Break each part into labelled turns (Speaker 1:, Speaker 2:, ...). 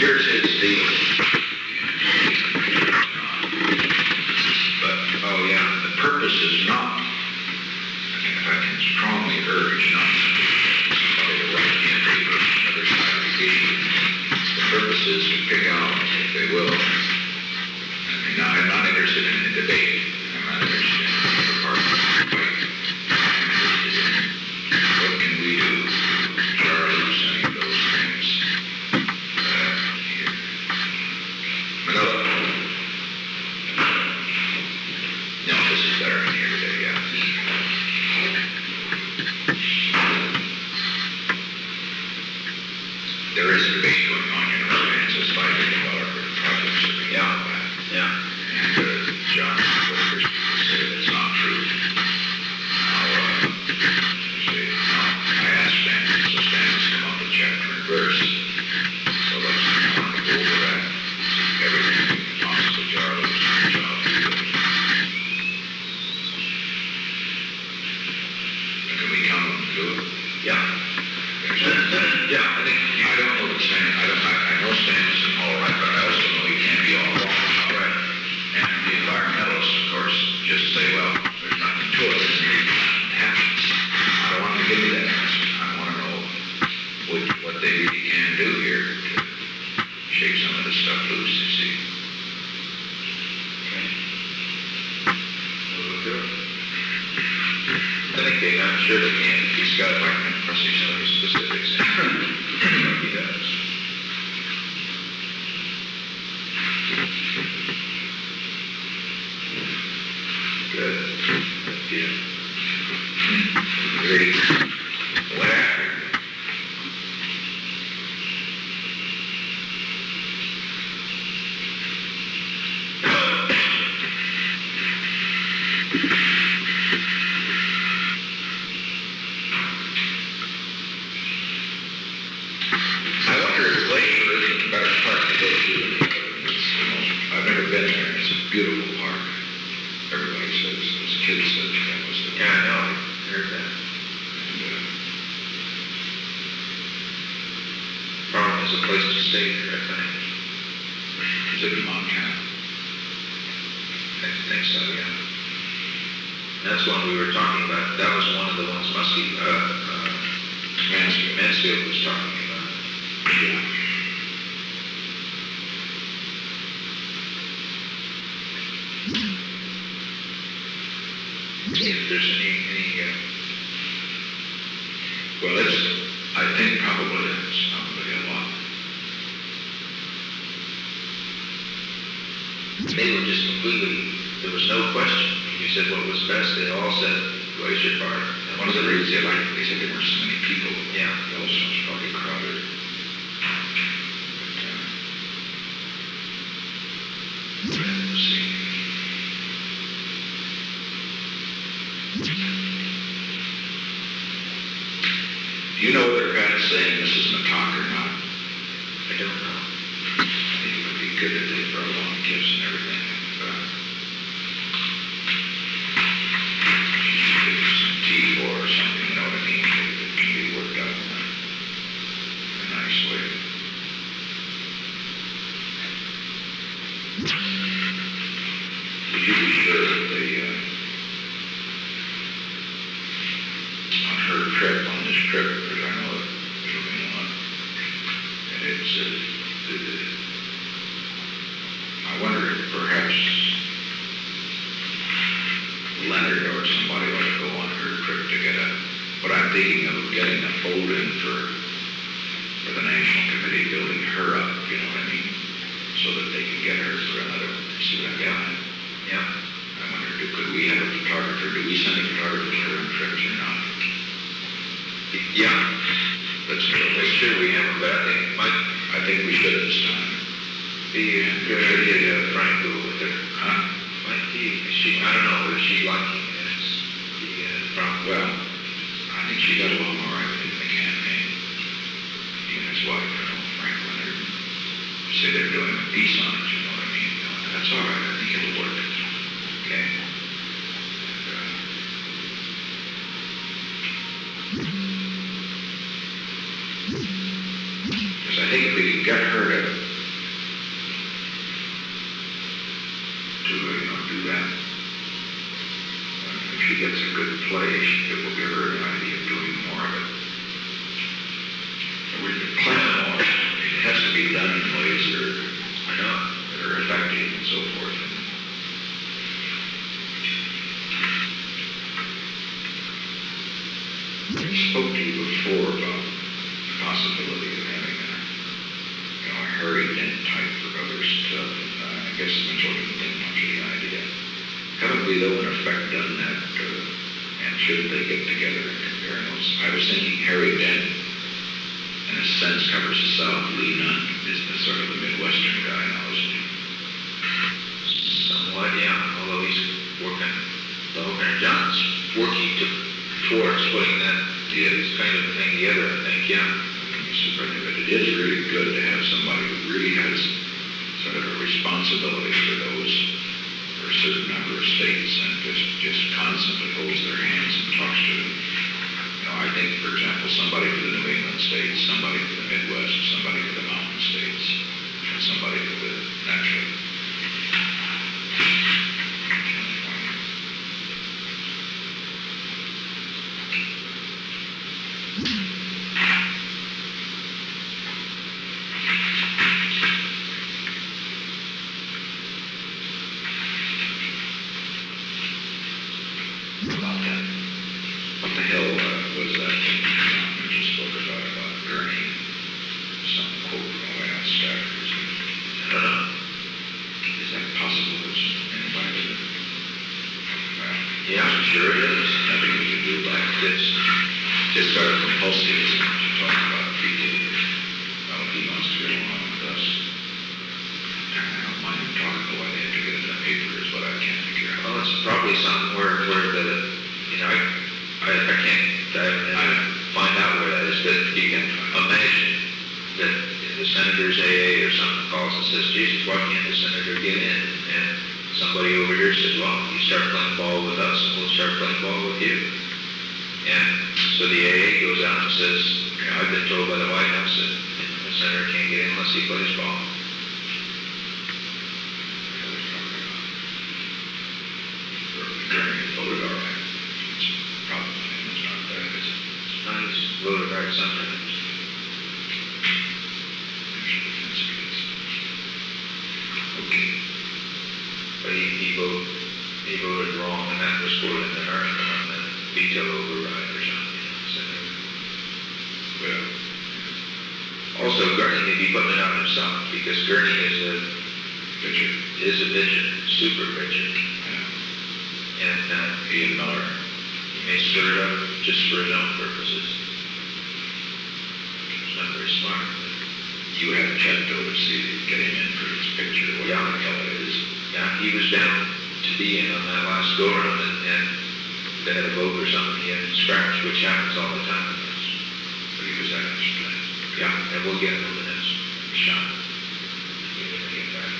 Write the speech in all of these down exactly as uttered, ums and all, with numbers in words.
Speaker 1: here's his deal. But, oh yeah, the purpose is not, I can strongly urge not somebody to write in favor of another side of the issue. The purpose is to pick out, if they will, I mean, now, I'm not interested in the debate. I'm not interested in the part of the fight. I'm interested in what can we do, Charles, any of those things. Uh, here. Manila. No, this is better in here today, yeah. There is a debate going on, you know, and it's a five million dollar projects are being done.
Speaker 2: Yeah.
Speaker 1: And uh, John, what there's people say that's not true. Now, uh, say, now, I asked Stan, so Stan has come up with chapter and verse. So let's go over that. Everything talks to Charles, child healers. Can we come and do it?
Speaker 2: Yeah. Yeah, I think,
Speaker 1: I don't know that Stan, I don't, I, I know Stan isn't all right, but I also know he can't be all wrong. All right. And the environmentalists, of course, just say, well, there's nothing to it, and nothing happens. I don't want to give you that answer. I want to know what, what they really can do here to shake some of this stuff loose, you see.
Speaker 2: okay. We'll do it. I think they, I'm sure they can. He's got like pressing some of the specifics. He does.
Speaker 1: Good. Yeah. Ready? What happened? I wonder if Glacier isn't a better park to go to. It's the most, I've never been there. It's a beautiful park. Everybody says, those kids said that was the.
Speaker 2: Yeah, I know. I heard that.
Speaker 1: And, uh,
Speaker 2: Problem is a place to stay there, I think.
Speaker 1: is it in Montana?
Speaker 2: I think so, yeah. That's one we were talking about. That was one of the ones Muskie, uh, uh,
Speaker 1: Mansfield.
Speaker 2: Mansfield was talking about.
Speaker 1: Yeah.
Speaker 2: See if there's any, any, uh,
Speaker 1: Well, it's, I think probably it's probably a lot.
Speaker 2: they were just completely, there was no question. You said what was best, they all said Glacier Park. And
Speaker 1: One of the reasons they liked it, they said there were so many people.
Speaker 2: Yeah.
Speaker 1: Yellowstone's probably crowded. But, uh, let's see. Do you know whether Pat's saying this isn't a talk or not?
Speaker 2: I don't know.
Speaker 1: I think it would be good if they brought along gifts and everything. But, uh, give you some tea for or something, you know what I mean? It can be worked out in a, a nice way. Would you be sure that the, uh, on her trip, on this trip, because I know that it'll be on, and it's, uh, the, I wonder if perhaps Leonard or somebody ought to go on her trip to get a, what I'm thinking of getting a fold-in for, for the National Committee, building her up, you know what I mean? So that they can get her for another, see what I got.
Speaker 2: Yeah.
Speaker 1: I wonder, do, could we have a photographer, do we send a photographer to her on trips or not?
Speaker 2: Yeah.
Speaker 1: Let's do
Speaker 2: Make
Speaker 1: it.
Speaker 2: sure we have them, but I think it might
Speaker 1: I think we should this time.
Speaker 2: be a good idea to have Frank go with her.
Speaker 1: Huh?
Speaker 2: Might be, she, I don't know if she liking this, the, uh, problem.
Speaker 1: Well, I think she got along all right in the campaign. He and his wife, you know, Frank Leonard, say they're doing a piece on it, you know what I mean? That's all right, I think it'll work. Okay? And, uh, because I think if we can get her to she gets a good play, she- it will give her an idea of doing more of it. And we can plan more. It has to be done in ways that are, I know, that are effective and so forth. I spoke to you before about the possibility of having a, you know, a Harry Dent type for other stuff, and uh, I guess Mitchell didn't think much of the idea. Haven't we, though, in effect done that, uh, and shouldn't they get together and compare notes? I was thinking Harry Dent, in a sense, covers the South. Lee Nunn is the sort of the Midwestern guy now, isn't he?
Speaker 2: Somewhat, yeah, although he's working, working at John's, working to, towards putting that, yeah, this kind of thing together, I think, yeah.
Speaker 1: But it is really good to have somebody who really has sort of a responsibility for those, for a certain number of states, and just, just constantly holds their hands and talks to them. You know, I think, for example, somebody for the New England states, somebody for the Midwest, somebody for the mountain states, and somebody for the natural. About that. What the hell uh, was that thing John Mitchell spoke about, about Gurney? Some quote from the White House staffers.
Speaker 2: I don't know.
Speaker 1: Is that possible? Is anybody with it? Well,
Speaker 2: Yeah, I'm sure it is.
Speaker 1: nothing we can do about this. Just sort of compulsive to talk about people. Well, he wants to get along with us. I don't mind him talking, but why they have to get it in the paper is what I can't figure out.
Speaker 2: Well, it's probably something where, where the, you know, I, I, I can't dive in and find out where that is, but you can imagine that the senator's A A or something calls and says, Jesus, why can't the senator get in? And somebody over here says, well, you start playing ball with us and we'll start playing ball with you. And so the A A goes out and says, you know, I've been told by the White House that you know, the senator can't get in unless he plays ball.
Speaker 1: Gurney voted all right. It's probably, it's not that, is it?
Speaker 2: Nice, voted right sometimes.
Speaker 1: Okay.
Speaker 2: But he, he voted, he voted wrong, and that was quoted in the article on the veto override or something, you know, so.
Speaker 1: Well,
Speaker 2: Also, Gurney may be putting it out himself, because Gurney is a,
Speaker 1: Richard,
Speaker 2: is a Richard, super Richard,
Speaker 1: yeah,
Speaker 2: and, uh,
Speaker 1: he and Miller,
Speaker 2: he may stir it up just for his own purposes. It's not very smart, but,
Speaker 1: you had checked though to see, get him in for his picture, whatever the hell it is.
Speaker 2: yeah, he was down to be in on that last go-around, and, and they had a vote or something, he had scratched, which happens all the time.
Speaker 1: But he was asked, uh,
Speaker 2: Yeah, and we'll get him in the next shot. We're gonna get back.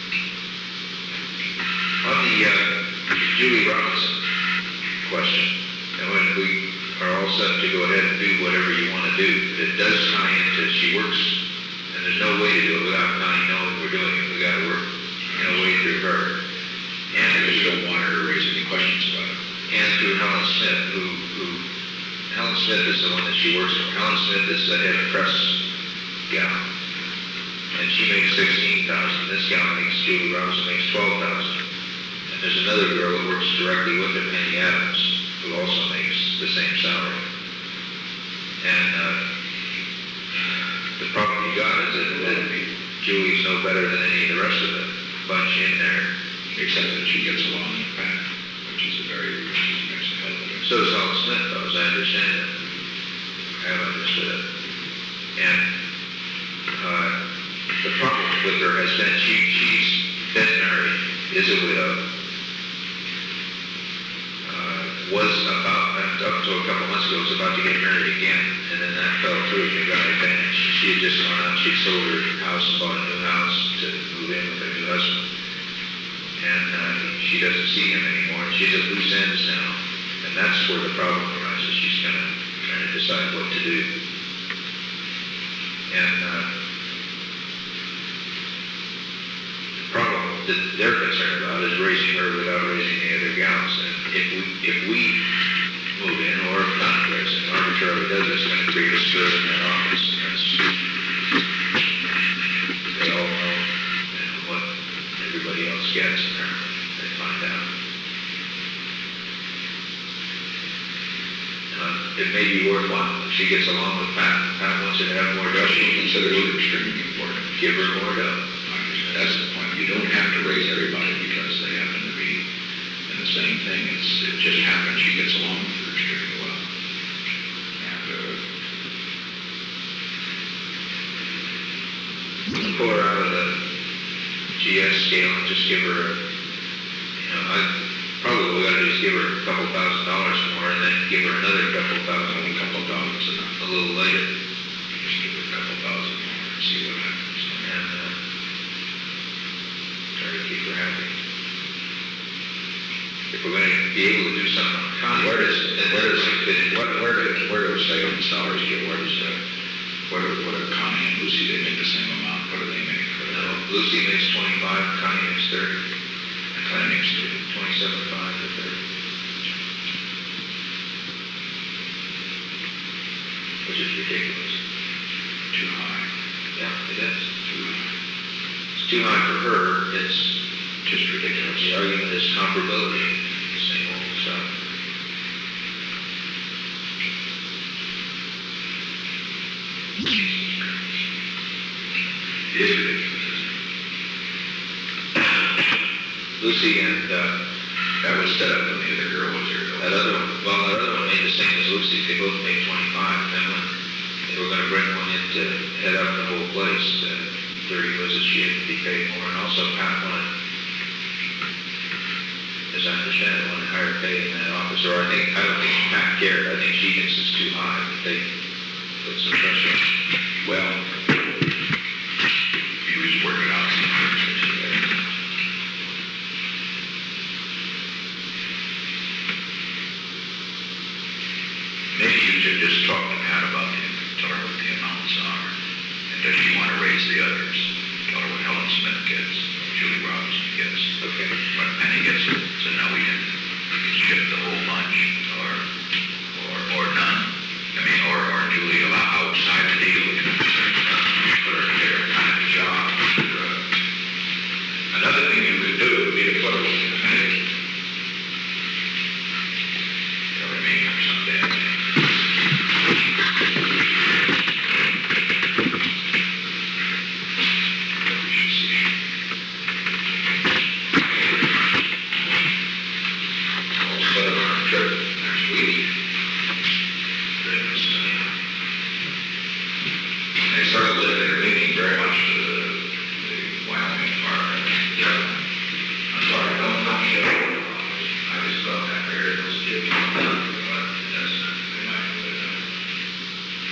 Speaker 2: On the uh, Julie Robinson question, and when we are all set to go ahead and do whatever you want to do, it does tie into, she works, and there's no way to do it without Connie knowing we're doing it. We got to work in a way through her. And
Speaker 1: I just don't want her to raise any questions about it.
Speaker 2: and through Helen Smith, who, who, Helen Smith is the one that she works for. Helen Smith is the head press gal. And she makes sixteen thousand. This gal makes, Julie Robinson makes twelve thousand. And there's another girl that works directly with her, Penny Adams, who also makes the same salary. And, uh, the problem you got is that, that Julie's no better than any of the rest of the bunch in there.
Speaker 1: Except that she gets along with Pat, which is a very, which makes a hell of a difference.
Speaker 2: So does Helen Smith, though, as I understand it. I have understood it. And uh, the problem with her has been she, she's been married, is a widow, uh, was about, up to a couple months ago, was about to get married again, and then that fell through, and got advantage. She had just gone out, she sold her house and bought a new house to move in with her new husband. And uh, she doesn't see him anymore, and she's at loose ends now. And that's where the problem arises. She's kind of trying to decide what to do. And uh, the problem that they're concerned about is raising her without raising the other gals. And if we, if we move in, or if not raising, arbitrarily does, it's gonna create a stir in that office, and that's, they all know, you know, what everybody else gets, and they're, they find out. Uh, it may be worthwhile, if she gets along with Pat, Pat wants her to have more dough,
Speaker 1: She considers it extremely important.
Speaker 2: give her more dough.
Speaker 1: That's the point. You don't have to raise everybody because they happen to be in the same thing. It's, it just happens she gets along with her extremely well. And, uh,
Speaker 2: Pull her out of the G S scale and just give her, a, you know, I, probably what we gotta do is give her a couple thousand dollars more and then give her another couple thousand,
Speaker 1: a couple dollars enough.
Speaker 2: a little later.
Speaker 1: Just give her a couple thousand more and see what happens.
Speaker 2: And, uh, try to keep her happy. If we're gonna be able to do something on Connie,
Speaker 1: Where does,
Speaker 2: then
Speaker 1: where does,
Speaker 2: that fit in.
Speaker 1: what, where does, where does say on the salaries get, where does, uh, what are, what are Connie and Lucy, they make the same amount, what do they make for
Speaker 2: No,
Speaker 1: that?
Speaker 2: Lucy makes twenty-five, Connie makes thirty,
Speaker 1: And Connie makes two.
Speaker 2: twenty-seven five to thirty. Which is ridiculous.
Speaker 1: Too high,
Speaker 2: Yeah, it is.
Speaker 1: too high,
Speaker 2: It's too high for her, it's,
Speaker 1: just ridiculous.
Speaker 2: the argument is comparability, the same old stuff.
Speaker 1: It is ridiculous.
Speaker 2: Lucy and, uh,
Speaker 1: That was set up when the other girl was here.
Speaker 2: that other one, well, that other one made the same as Lucy, they both made twenty-five, and then when they were gonna bring one in to head up the whole place, uh, thirty was that she had to be paid more, and also Pat wanted, as I understand it, wanted higher pay in that office, or I think, I don't think Pat cared, I think she thinks it's too high, but they put some pressure.
Speaker 1: Well, he was working out some purchase. Maybe you should just talk to Pat about the, tell her what the amounts are. And does she want to raise the others? Tell her what Helen Smith gets, what Julie Robinson gets.
Speaker 2: Okay.
Speaker 1: What Penny gets, so now we can, we can shift the whole bunch, or, or, or none. I mean, or, or Julie allow outside the deal, we can put her in there, kind of job. Another thing you could do would be to put her with the committee. You know what I mean, or something. We should see. All set up on a trip next week. Goodness. They started living there